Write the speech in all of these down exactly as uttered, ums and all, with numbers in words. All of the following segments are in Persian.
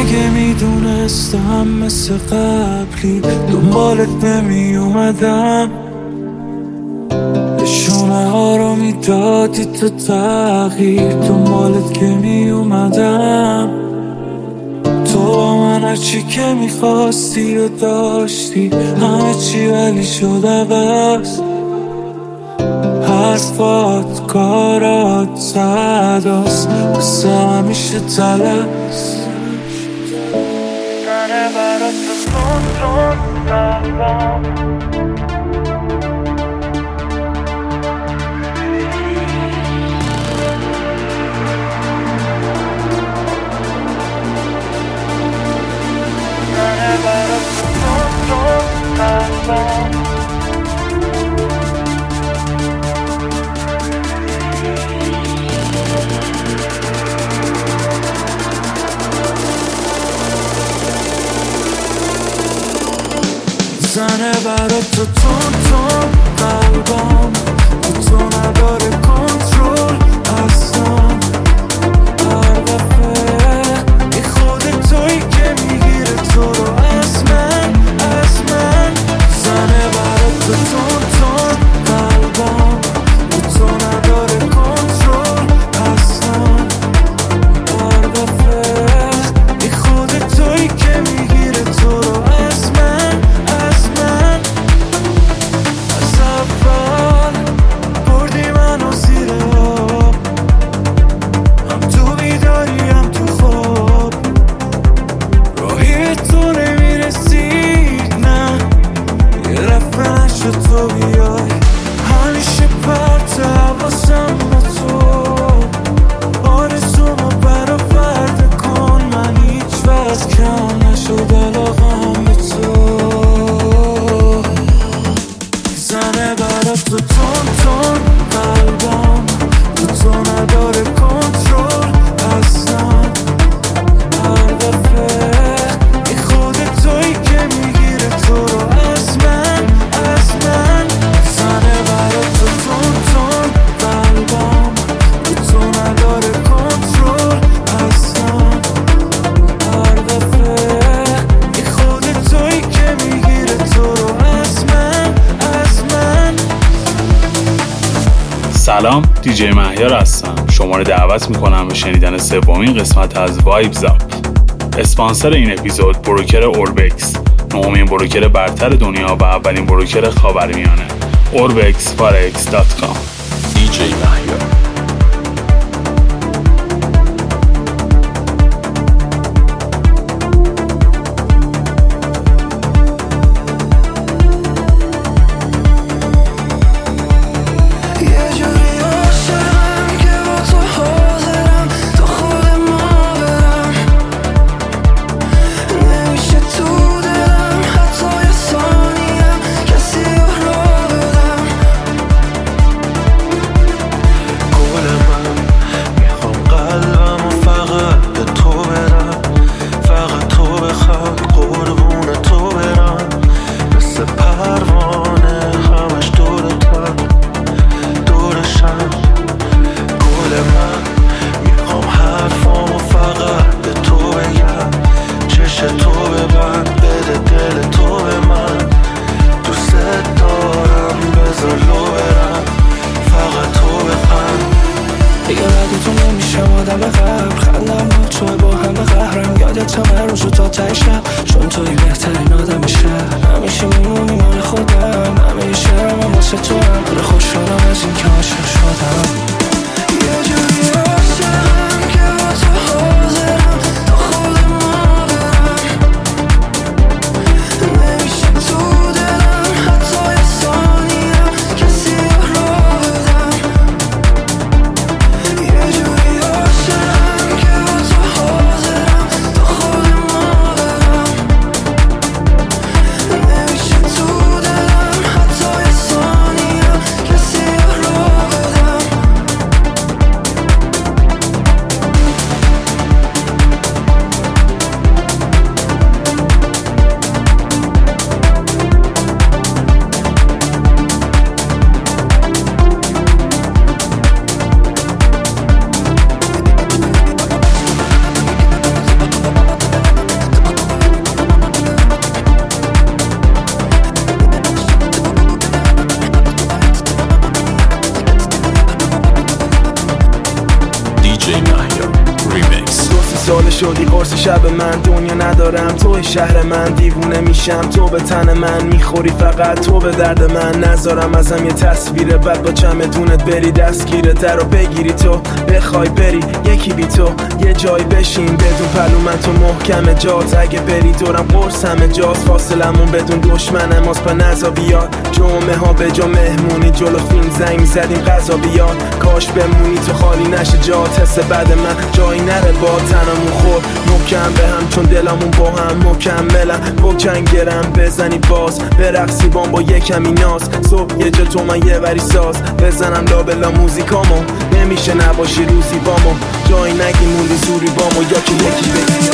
اگه میدونستم مثل قبلی دنبالت نمی اومدم، شونه ها رو میدادی تو تغییر، دنبالت که می اومدم. تو با من هرچی که میخواستی و داشتی، همه چی ولی شد عوض. حرفات کارات صداست، بسه همیشه تلس. زنه برات تون تون قلبم، زنه برات تون تون قلبم. زنه برات تو تون تون قلبم، تو نداره کنترل اصلا. هر دفعه ای خودت تویی که میگیره تو رو از من، از من. زنه برات تو تون تون قلبم، تو نداره کنترل اصلا. هر دفعه ای خودت تویی که میگیره تو رو از من، از من. از اول بردی منو زیر آب، هم تو بیداری هم تو خواب. راهی تو نمیرسید نه، یه رفت نشد تو بیای. همیشه پرت حواسم به تو، آرزومو برآورده کن. من هیچ وقت کم نشد علاقم به تو. زنه برات تو تون تون قلبم، تو نداره کنترل اصلا. هر دفعه ای خودت تویی که میگیره تو رو از من، از من. زنه برات تو تون تون قلبم، تو نداره کنترل اصلا. هر دفعه ای خودت تویی که میگیره تو رو از من، از من. سلام، دیجی مهیار هستم. شما رو دعوت میکنم به شنیدن سومین قسمت از وایبز آپ. اسپانسر این اپیزود بروکر اوربکس، نهمین بروکر برتر دنیا و اولین بروکر خاورمیانه. اوربکس فارکس دات کام. دیجی مهیار. مهیار ریمیکس. دو سی سال شدی قرص شب من، دنیا ندارم توی شهر من، دیوونه میشم تو به تن من میخوری، فقط تو به درد من. نذارم ازم یه تصویر بد با چمدونت بری دستگیره در رو بگیری، تو بخوای بری یکی بی تو یه جای بشین بدون پلو من، تو محکم جات اگه بری دورم قرص همه جاست، فاصلمون بدون دشمن ماست به نزا بیاد. جمعه ها به جا مهمونی جلو فیلم زنگ میزدیم غذا بیاد، کاش بمونی تو خالی نشه جات، حس بعد من جایی نره با تنمون خور محکم به هم، چون دلمون با هم مکملم. با جنگرم بزنی باز برقصی بام با یه کمی ناز، صبح یه جا تو من یه وری ساز بزنم لابلا موزیکامو، نمیشه نباشی روزی بامو، جایی نگی موندی زوری بامو، یا که یکی بگی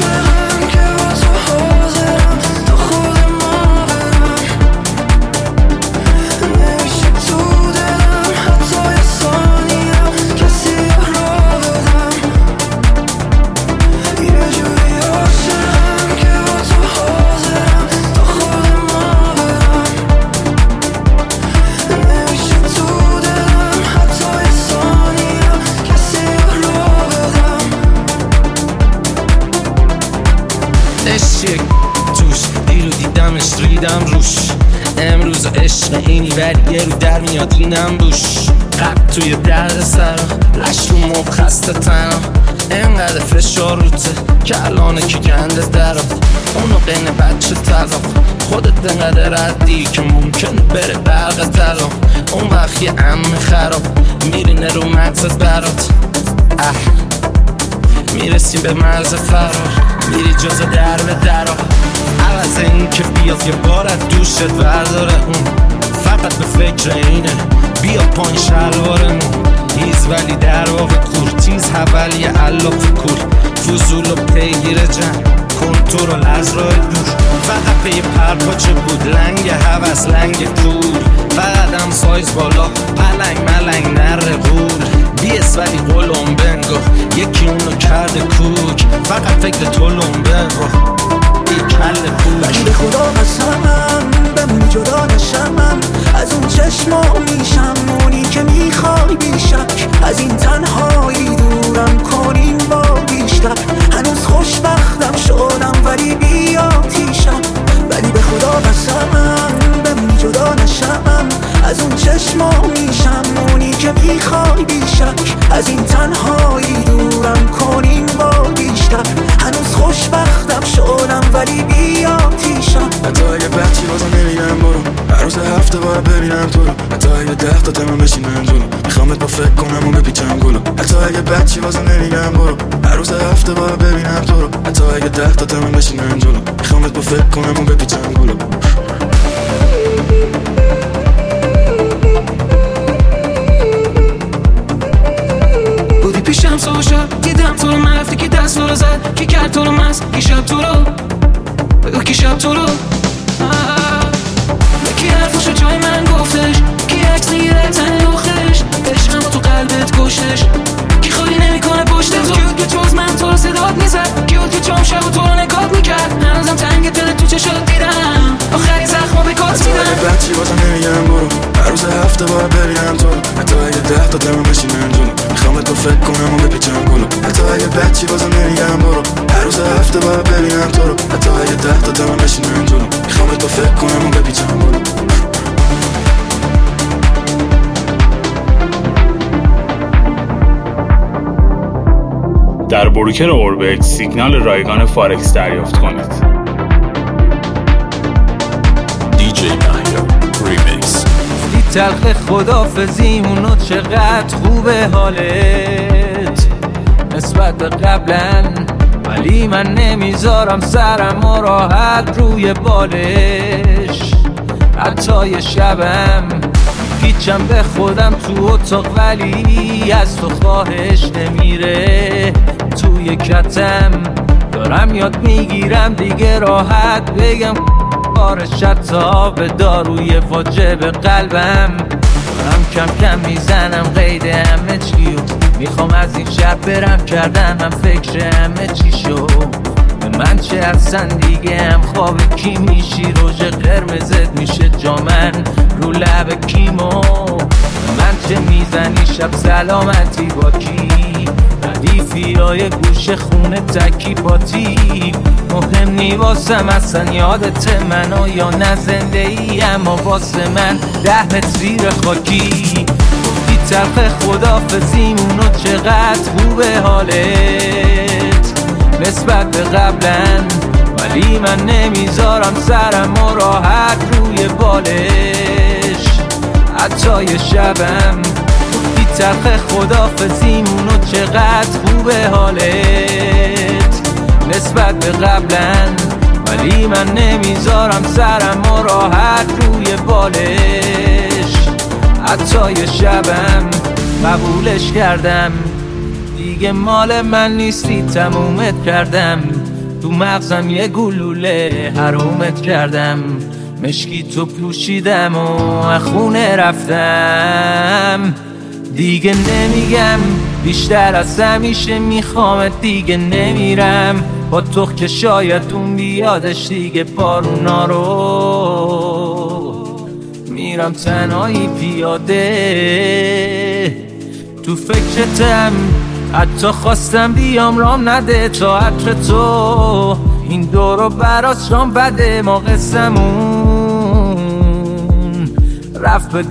ریدم روش امروز عشق اینی ولی یه رو در میاد اینم بوش، قب توی درد سر لش رو مب خسته تنم، اینقدر فشار روته که الانه که گنده درات، اونو قینه بچه طلاق خودت اینقدر ردی که ممکن بره برق طلا، اون وقت یه عمه خراب میرینه رو مغزت برات، اه میرسیم به مرز فرار، میری جز در به درا، عوض این که بیاد یه بار از دوشت برداره اون، فقط به فکر اینه بیا پایین شلوارمون، هیز ولی در واقع کور، تیز حولی علاف کور، فضول و پیگیر جن کنترل از راه دور، فقط پی پرپاچه بود لنگ حوث لنگ کور، فقط هم سایز بالا پلنگ ملنگ نره غور، بیس ولی قلم بنگو یکی اونو کرده کوک، فقط فکر تو لنبنگو ولی به خدا قسمم بمونی جدا نشمم از اون چشما میشم اونی که میخوای بیشک، از این تنهایی دورم کنیم با بیشتر، هنوز خوشبختم شدم ولی بی آتیشم، ولی به خدا قسمم بمونی جدا نشمم از اون چشما میشم اونی که میخوای بیشک، از این تنهایی دورم کنیم با بیشتر، هنوز خوشبختم شدم ولی بی آتیشم. حتی اگه بچی بازم نمیگم برو، هر روز هفته باید ببینم تو رو، حتی اگه ده تا تمام بشینم جلو میخوامت با فکر کنم و بپیچم گلو، حتی اگه بچی بازم نمیگم برو، هر روز هفته باید ببینم تو رو، حتی اگه ده تا تمام بشینم جلو میخوامت با فکر کنم و بپیچم گلو. بودی پیشم صبح شب دیدم تو رو، من رفتی که دست رو زد کی کرد تو رو مست، کی شب تو رو بگو کی شب تو رو، کی حرفشو جای من گفتش، کی عکس میگیره تن لخش، عشقم با تو قلبت کشتش، کی خالی نمیکنه پشت تو، کیود که جز من تو رو صدات میزد، کیود که جام شب و تو رو نگات میکرد، هنوزم تنگ دل تو چشات دیدم آخری زخمو به کات میدم. حتی اگه بچی بازم نمیگم برو، هر روز هفته باید ببینم تو رو، حتی اگه ده تا تمام بشینم جلو میخوامت با فکر کنم و بپیچم گلو، حتی اگه بچی بازم نمیگم برو، هر روز هفته باید ببینم تو رو، حتی اگه ده تا تمام بشینم جلو میخوامت با فکر کنم و بپیچم گلو. در بروکر اوربکس سیگنال رایگان فارکس دریافت کنید. دیجی مهیار ریمیکس. دی تلخ خدافزیمونو چقدر خوبه حالت نسبت به قبلا، ولی من نمیذارم سرم و راحت روی بالش، حتی یه شبم پیچم به خودم تو اتاق ولی از تو خواهش نمیره توی کتم، دارم یاد میگیرم دیگه راحت بگم کارش حتی به داروی واجب قلبم، دارم کم کم میزنم قید همه چیو، میخوام از این شب برم کردن من فکر همه چی شو، به من چه اصلا دیگه هم خواب کی میشی، روژ قرمزت میشه جامن رو لب کیمو. من چه میزنی شب سلامتی با کی، ردیفی های گوش خونه تکی پاتی. مهم نی واسم اصلا یادت منو یا نه زنده ای، اما واسه من ده متر زیر خاکی. گفتی تلخ خدافزیمونو چقدر خوبه حالت نسبت به قبلن، ولی من نمیذارم سرم و راحت روی بالش حتی یه شبم. گفتی تلخ خدافزیمونو چقدر خوبه حالت نسبت به قبلن، ولی من نمیذارم سرم و راحت روی بالش حتی یه شبم. قبولش کردم دیگه مال من نیستی، تمومت کردم تو مغزم یه گلوله حرومت کردم. مشکی تو پوشیدم و خونه رفتم، دیگه نمیگم بیشتر از همیشه میخوامت، دیگه نمیرم با تو که شاید اون بیادش دیگه بارونا رو. میرم تنهایی پیاده تو فکرتم، حتی خواستم بیام رام نده تا عطر تو این دورو براس رام بده. ما قسمون رفت به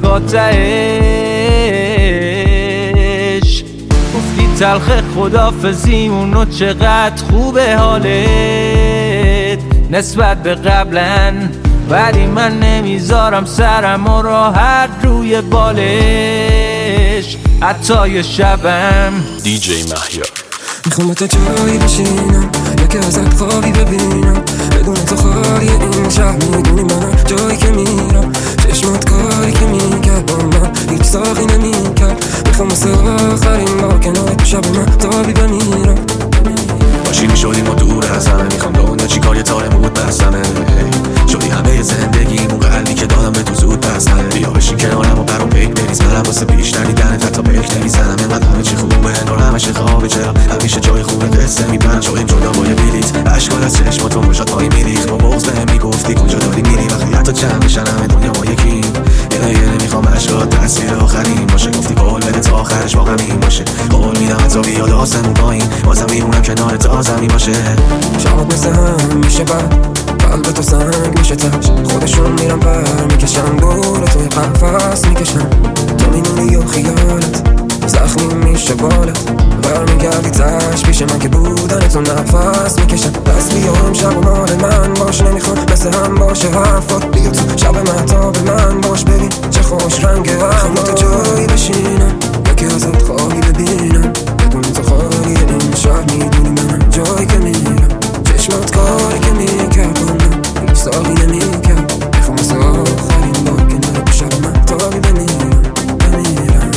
گاتهش، گفتی تلخ خدافزیمونو چقدر خوبه حالت نسبت به قبلن، ولی من نمیذارم سرم و راحت روی بالش حتی یه شبم. دی جی مهیار. میخوام تا جایی بشینم یکی ازت خوابی ببینم، بدون تو خالی این شهر میدونی منم جایی که میرم. چشمات کاری که میکرد با من هیچ ساقی نمیکرد، میخوام مثل آخرین با کنار تو شب من تابی بمیرم. باشی میشدیم و دور از همه، میخوام دونه چی کار یه تاره بود بستمه. شدی همه زندگی مون قلبی که دادم به تو زود بستمه. بیا بشین کنارم و برام پیک بریز، منم واسه بیشتر دیدنت حتی پیک نمیزنم. اینقدر همه چی خوبه انگار همشه خوابه، چرا همیشه جای خوبه قصه میپرم شدیم جدا با یه بلیت. اشکال از چشماتون روشات پایی میریخ، با بغض بهم میگفتی کجا داری میری، وقتی حتی چند بشن همه دنیا ما یکیم. یه یه نمیخوام اشکات تاثیر آخرین باشه، گفتی قول بده تا آخرش با غمین باشه. قول میدم حتی بیاد آسمون پایین بازم میمونم کنار تا زمین باشه. شب مثل هم میشه بعد قلب تو سنگ میشه تش، خودشون میرم پر میکشن دور توی قفص میکشن. تو میمونی و خیالت زخمی میشه بالت، برمیگردی تش پیش من که بودن تو نفس میکشن. پس بیا امشب و مال من باش، نمیخوام مثل هم باشه حرفات. بیا تو شب مهتاب من باش، ببین چه خوش رنگ هوا. تو جایی بشینم یکی ازت خوابی ببینم، بدون تو خالی این شهر میدونی منم جایی که میرم. چشمات کاری که میکرد با من هیچ ساقی نمیکرد، میخوام مثل آخرین با کنار تو شب من تابی بمیرم بمیرم.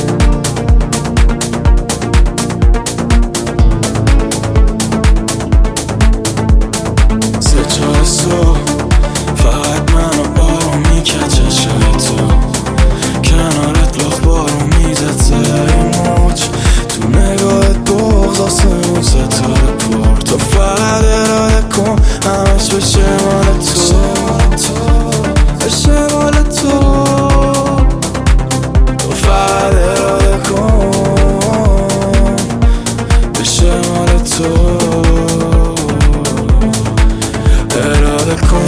سه چهار صبح فقط منو بارو میکرد چشم تو، کنارت لاخ بارو میزد سر موج، تو نگاهت بغض آسمون ستاره پر. تو فقط اراده کن همش بشه مال تو، بشه مال تو. تو فقط اراده کن بشه مال تو، اراده کن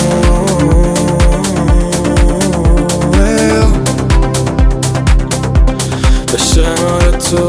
بشه مال تو.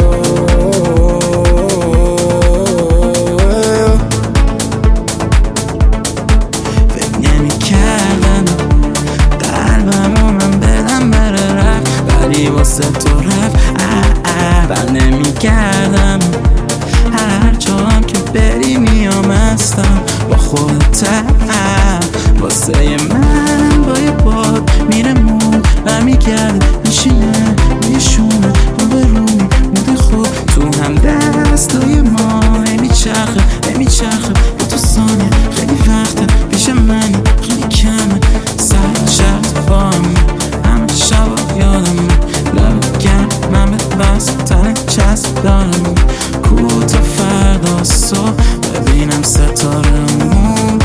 واسه تو رفت بر نمی کردم، هر جام که بری میام هستم با خودت. واسه من با یه باد میره مود برمیگرده میشینه میشونه رو به روی مود خوب تو هم دستای ما نمیچرخه نمیچرخه با تو ثانیه خیلی وقته پیش منی خیلی کمه سر شرط با هم همه شبا یادم لب گرم من به بست تره چسب دارم کو تا فردا صبح ببینم ستاره مون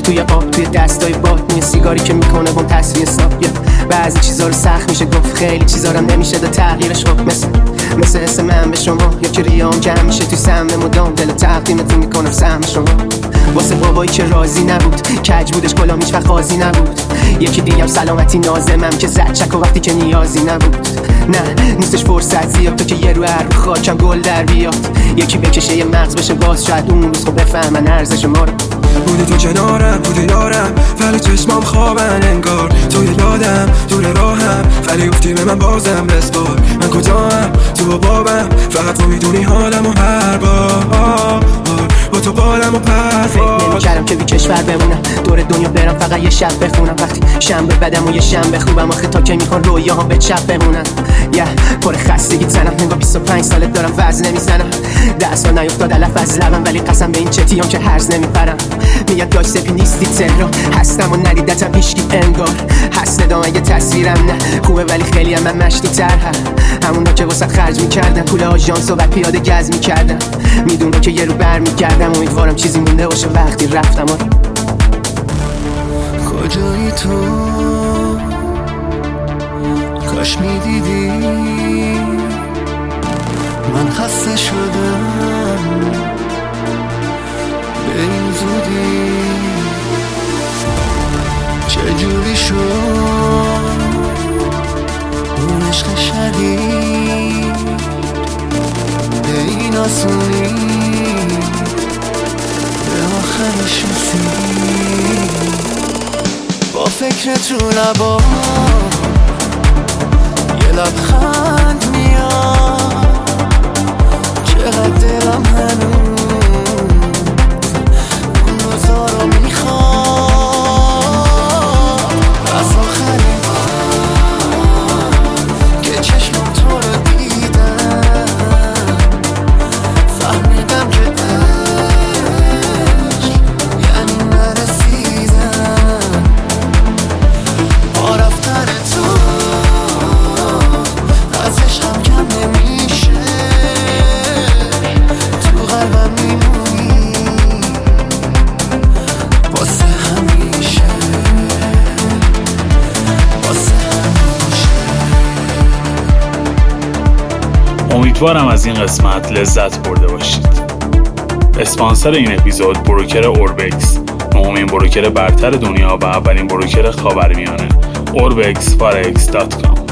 توی آب توی دستای باد، سیگاری که میکنه بم تصفیه حساب. بعضی چیزا رو سخت میشه گفت، خیلی چیزا رو نمیشه داد تغییرش. خب مثل مثل حس من به شما، یا که ریام جمع میشه توی سهم مدام، دل تقدیمتون میکنم سهم شما. واسه بابایی که راضی نبود، کج بودش کلام هیچ وقت قاضی نبود. یکی دیگم سلامتی نازمم که زد چک و وقتی که نیازی نبود. نه نیستش فرصت زیاد تو که یه رو هر رو خاکم گل در بیاد. یکی بکشه یه مغز بشه باز، شاید اون روز خب بفهمن ارزش ما رو. بودی تو کنارم، بودی یارم، ولی چشمام خوابن انگار. توی یادم دور راهم، ولی گفتی به من بازم بسپار. من کجاام تو بابم، فقط تو میدونی حالم و هر بار با تو بالم و پرواز. فکر نمی‌کردم که بی کشور بمونم، دور دنیا برم فقط یه شب بخونم. وقتی شنبه بدم و یه شنبه خوبم، آخه تا که میخوان رویاهام به چپ بمونن. یه پر خستگی تنم، نگاه بیست و پنج سالت دارم وزن نمیزنم. ده سال نیفتاد علف از لبم، ولی قسم به این چتیام که هرز نمیپرم. میاد داشت سپی نیستی تهران، هستم و ندیدتم هیچکی انگار. هست ندام اگه تصویرم نه خوبه، ولی خیلی هم من مشتی تر هم. همونا که واسه خرج میکردم، پول آژانس و بعد پیاده گز میکردم. میدونم که یه رو بر میکردم، امیدوارم چیزی مونده باشه وقتی رفتم. کجایی تو؟ کاش میدیدی من خسته شدم به این زودی. چجوری شد اون عشق شدید به این آسونی، به آخرش رسید. با فکرت رو لبا یه لبخند میاد، چقدر دلم هنوز اون روزا رو میخواد. از آخرین بار که چشمم تو رو دیدم، فهمیدم که عشق یعنی نرسیدم. با رفتن تو از عشقم کم نمیشه، تو قلبم میمونی واسه همیشه، واسه همیشه. امیدوارم از این قسمت لذت برده باشید. اسپانسر این اپیزود بروکر اوربکس، نهمین بروکر برتر دنیا و اولین بروکر خاورمیانه. اوربکس فارکس دات کام